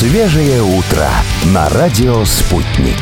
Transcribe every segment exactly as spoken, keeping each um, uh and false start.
Свежее утро на радио «Спутник».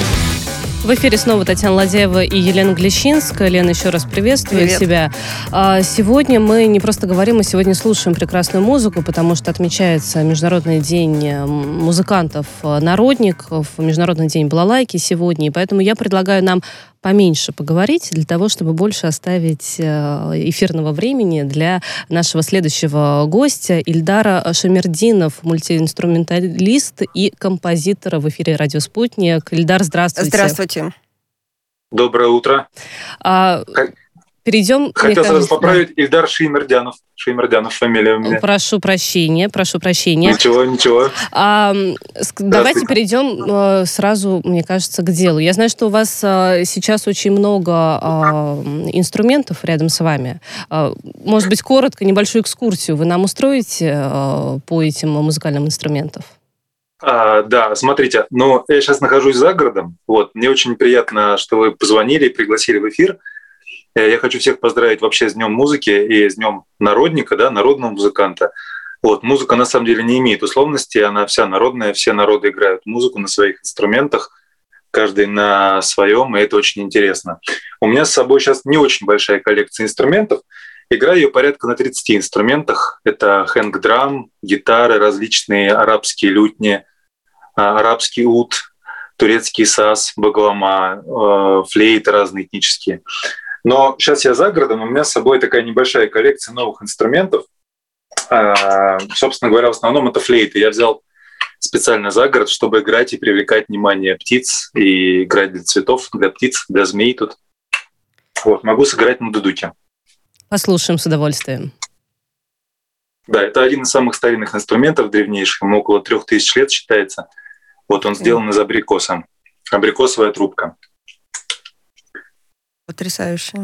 В эфире снова Татьяна Ладяева и Елена Глещинская. Лена, еще раз приветствую Привет. тебя. Сегодня мы не просто говорим, мы сегодня слушаем прекрасную музыку, потому что отмечается Международный день музыкантов-народников, Международный день балалайки сегодня, и поэтому я предлагаю нам поменьше поговорить, для того, чтобы больше оставить эфирного времени для нашего следующего гостя Ильдар Шамердинов, мультиинструменталист и композитор в эфире «Радио Спутник». Ильдар, здравствуйте. Здравствуйте. Доброе утро. А, перейдем... Хотел сразу поправить, да. Ильдар Шеймердянов. Шеймердянов фамилия у меня. Прошу прощения, прошу прощения. Ничего, ничего. А, давайте перейдем а, сразу, мне кажется, к делу. Я знаю, что у вас а, сейчас очень много а, инструментов рядом с вами. А, может быть, коротко, небольшую экскурсию вы нам устроите а, по этим музыкальным инструментам? А, да, смотрите, ну, я сейчас нахожусь за городом. Вот, мне очень приятно, что вы позвонили и пригласили в эфир. Я хочу всех поздравить вообще с Днем музыки и с Днем народника, да, народного музыканта. Вот, музыка на самом деле не имеет условности, она вся народная, все народы играют музыку на своих инструментах, каждый на своем, и это очень интересно. У меня с собой сейчас не очень большая коллекция инструментов. Играю я порядка на тридцати инструментах. Это хэнк-драм, гитары, различные арабские лютни, арабский ут, турецкий саз, баглама, флейты разные этнические. Но сейчас я за городом, у меня с собой такая небольшая коллекция новых инструментов. Собственно говоря, в основном это флейты. Я взял специально за город, чтобы играть и привлекать внимание птиц, и играть для цветов, для птиц, для змей тут. Вот, могу сыграть на дудуке. Послушаем с удовольствием. Да, это один из самых старинных инструментов, древнейших, ему около трех тысяч лет считается. Вот он сделан из абрикоса. Абрикосовая трубка. Потрясающе.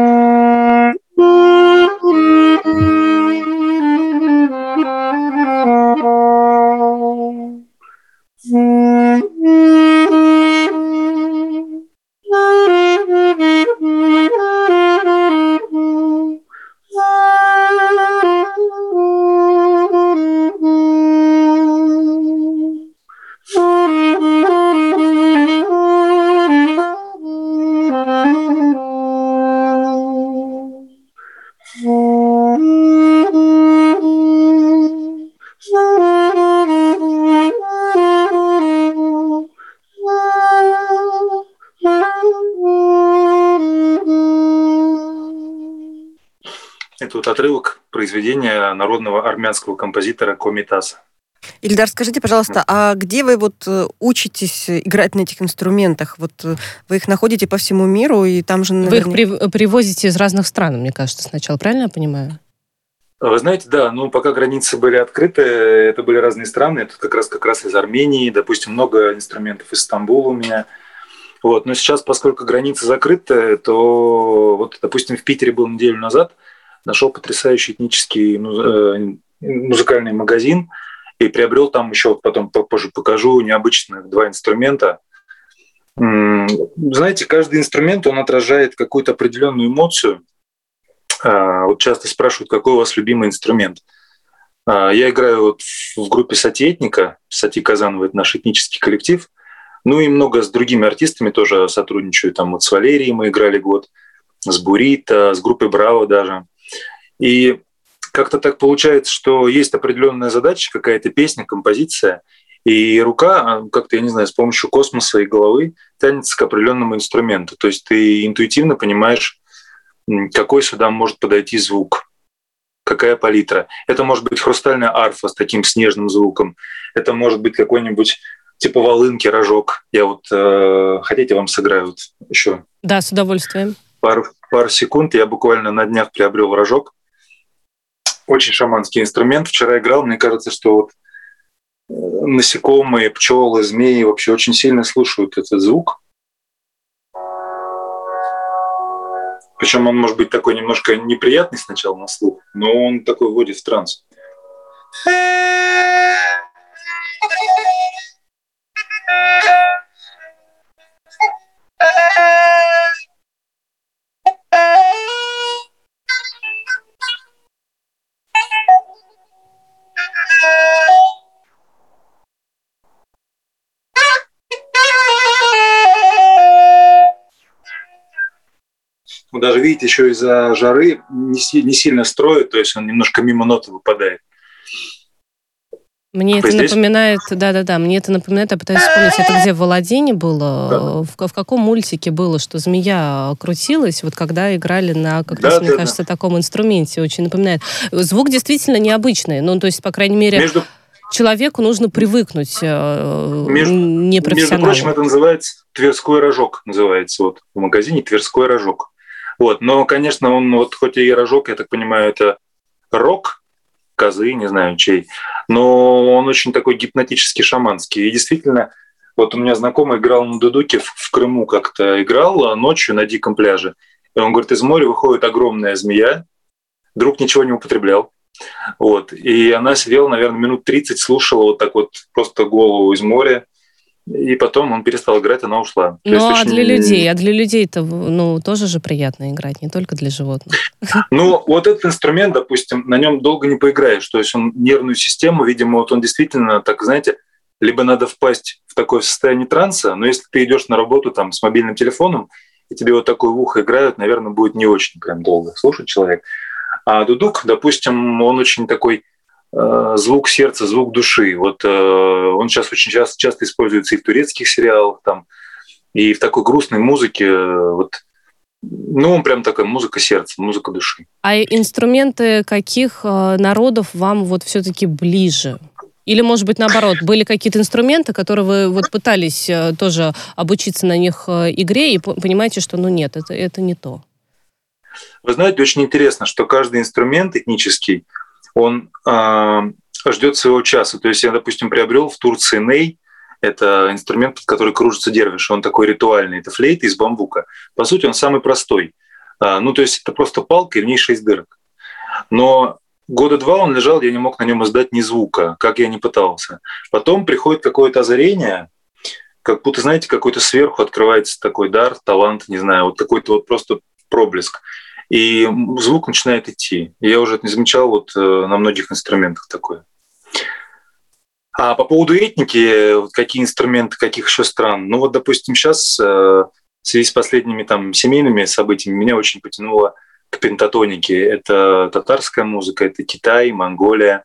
Это вот отрывок произведения народного армянского композитора Комитаса. Ильдар, скажите, пожалуйста, а где вы вот учитесь играть на этих инструментах? Вот вы их находите по всему миру, и там же, наверное... Вы их при- привозите из разных стран, мне кажется, сначала, правильно я понимаю? Вы знаете, да, ну пока границы были открыты, это были разные страны, это как раз как раз из Армении, допустим, много инструментов из Стамбула у меня. Вот. Но сейчас, поскольку границы закрыты, то вот, допустим, в Питере был неделю назад, нашел потрясающий этнический музыкальный магазин и приобрел там еще, потом попозже покажу, необычных два инструмента. Знаете, каждый инструмент, он отражает какую-то определенную эмоцию. Вот часто спрашивают, какой у вас любимый инструмент. Я играю вот в группе Сати Этника, Сати Казанова, это наш этнический коллектив. Ну и много с другими артистами тоже сотрудничаю. Там вот с Валерией мы играли год, с Бурито, с группой Браво даже. И как-то так получается, что есть определенная задача, какая-то песня, композиция, и рука как-то, я не знаю, с помощью космоса и головы тянется к определенному инструменту. То есть ты интуитивно понимаешь, какой сюда может подойти звук, какая палитра. Это может быть хрустальная арфа с таким снежным звуком, это может быть какой-нибудь типа волынки, рожок. Я вот э, хотите, вам сыграю вот еще? Да, с удовольствием. Пару, пару секунд. Я буквально на днях приобрел рожок. Очень шаманский инструмент. Вчера играл. Мне кажется, что вот насекомые, пчелы, змеи вообще очень сильно слушают этот звук. Причем он может быть такой немножко неприятный сначала на слух, но он такой вводит в транс. Вот даже, видите, еще из-за жары не, си- не сильно строит, то есть он немножко мимо ноты выпадает. Мне Вы это здесь? напоминает, да-да-да, мне это напоминает, я пытаюсь вспомнить, это где в Аладдине Да. было, в, в каком мультике было, что змея крутилась, вот когда играли на, как раз, Да, мне да, кажется, таком инструменте, очень напоминает. Звук действительно необычный, ну, то есть, по крайней мере, Между, человеку нужно привыкнуть, э, между, не между прочим, профессионалу. это называется Тверской рожок, называется вот в магазине Тверской рожок. Вот, но, конечно, он вот хоть и рожок, я так понимаю, это рог, козы, не знаю чей, но он очень такой гипнотический, шаманский. И действительно, вот у меня знакомый играл на дудуке в, в Крыму как-то, играл ночью на диком пляже. И он говорит, из моря выходит огромная змея, друг ничего не употреблял. Вот. И она сидела, наверное, минут тридцать, слушала вот так вот просто голову из моря. И потом он перестал играть, она ушла. То Ну, есть а очень... для людей, а для людей-то, ну, тоже же приятно играть, не только для животных. Ну, вот этот инструмент, допустим, на нем долго не поиграешь. То есть он нервную систему, видимо, вот он действительно, так, знаете, либо надо впасть в такое состояние транса, но если ты идешь на работу там с мобильным телефоном, и тебе вот такое в ухо играют, наверное, будет не очень прям долго слушать человек. А дудук, допустим, он очень такой э, звук сердца, звук души. Вот э, он сейчас очень часто, часто используется и в турецких сериалах, там, и в такой грустной музыке. э, Вот, ну, он прям такая музыка сердца, музыка души. А инструменты каких э, народов вам вот все-таки ближе? Или, может быть, наоборот, были какие-то инструменты, которые вы вот пытались э, тоже обучиться на них э, игре, и по- понимаете, что ну нет, это, это не то. Вы знаете, очень интересно, что каждый инструмент этнический, он э, ждет своего часа. То есть я, допустим, приобрел в Турции ней, это инструмент, под который кружится дервиш, он такой ритуальный, это флейта из бамбука. По сути, он самый простой. А, ну, то есть это просто палка, и в ней шесть дырок. Но года два он лежал, я не мог на нем издать ни звука, как я ни пытался. Потом приходит какое-то озарение, как будто, знаете, какой-то сверху открывается такой дар, талант, не знаю, вот какой-то вот просто проблеск. И звук начинает идти. И я уже это не замечал вот на многих инструментах такое. А по поводу этники, вот какие инструменты, каких еще стран? Ну вот, допустим, сейчас в связи с последними там семейными событиями меня очень потянуло к пентатонике. Это татарская музыка, это Китай, Монголия.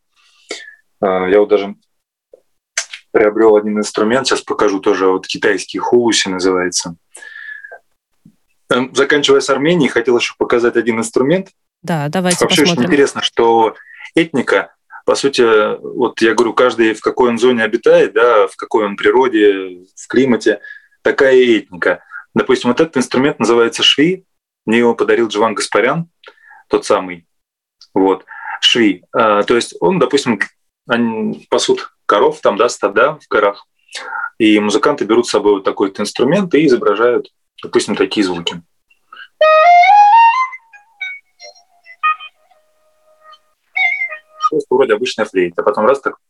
Я вот даже приобрел один инструмент, сейчас покажу тоже, вот китайский хулуси называется. Заканчивая с Арменией, хотел еще показать один инструмент. Да, давайте Вообще посмотрим. очень интересно, что этника, по сути, вот я говорю, каждый в какой он зоне обитает, да, в какой он природе, в климате, такая этника. Допустим, вот этот инструмент называется шви, мне его подарил Джован Гаспарян, тот самый, вот, шви. А, то есть он, допустим, они пасут коров, там, да, стада в горах, и музыканты берут с собой вот такой вот инструмент и изображают, допустим, такие звуки. Просто вроде обычная флейта, а потом раз так.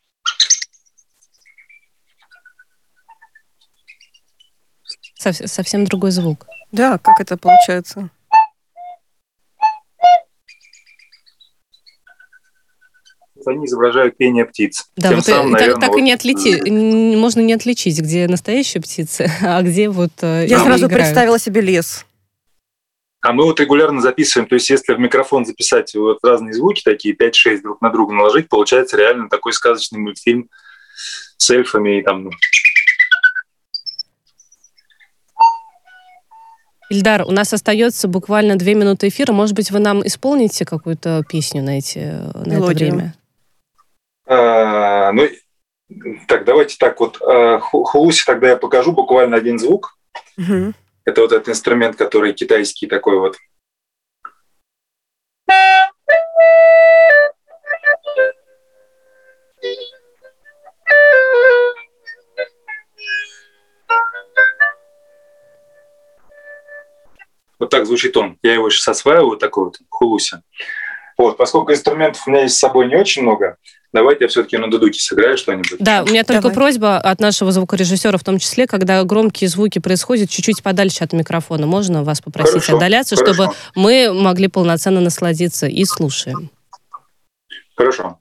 Сов- совсем другой звук. Да, как это получается? Они изображают пение птиц. Да, Тем вот самым, и, наверное, так, так вот... и не отлети, н- можно не отличить, где настоящие птицы, а где вот э, Я они сразу играют. представила себе лес. А мы вот регулярно записываем, то есть если в микрофон записать вот разные звуки, такие пять-шесть друг на друга наложить, получается реально такой сказочный мультфильм с эльфами и там... Ильдар, у нас остается буквально две минуты эфира. Может быть, вы нам исполните какую-то песню на, эти, на это время? А, ну, так, давайте так вот. А, хулуси тогда я покажу буквально один звук. Угу. Это вот этот инструмент, который китайский такой вот. Вот так звучит он. Я его сейчас осваиваю, такой вот хулуси. Вот, поскольку инструментов у меня есть с собой не очень много, давайте я все-таки на дудуке сыграю что-нибудь. Да, у меня только Давай. просьба от нашего звукорежиссера, в том числе, когда громкие звуки происходят, чуть-чуть подальше от микрофона. Можно вас попросить Хорошо, отдаляться, хорошо. чтобы мы могли полноценно насладиться и слушаем. Хорошо.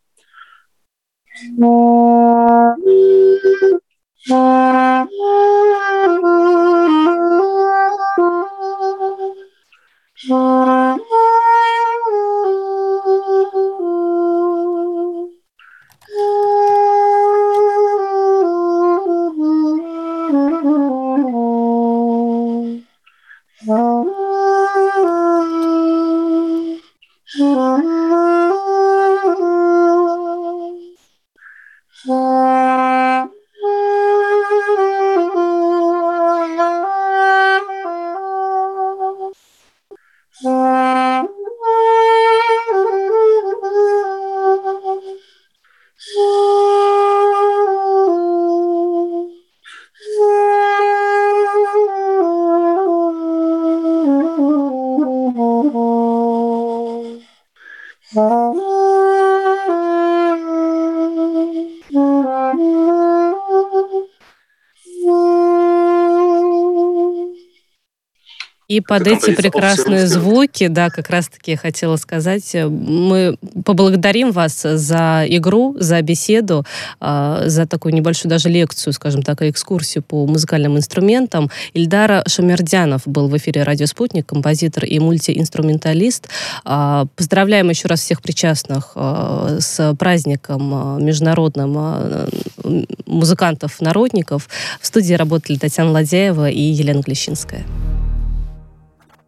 И под эти прекрасные звуки, да, как раз-таки я хотела сказать, мы поблагодарим вас за игру, за беседу, за такую небольшую даже лекцию, скажем так, экскурсию по музыкальным инструментам. Ильдар Шамердянов был в эфире «Радио Спутник», композитор и мультиинструменталист. Поздравляем еще раз всех причастных с праздником международным музыкантов-народников. В студии работали Татьяна Ладяева и Елена Глещинская.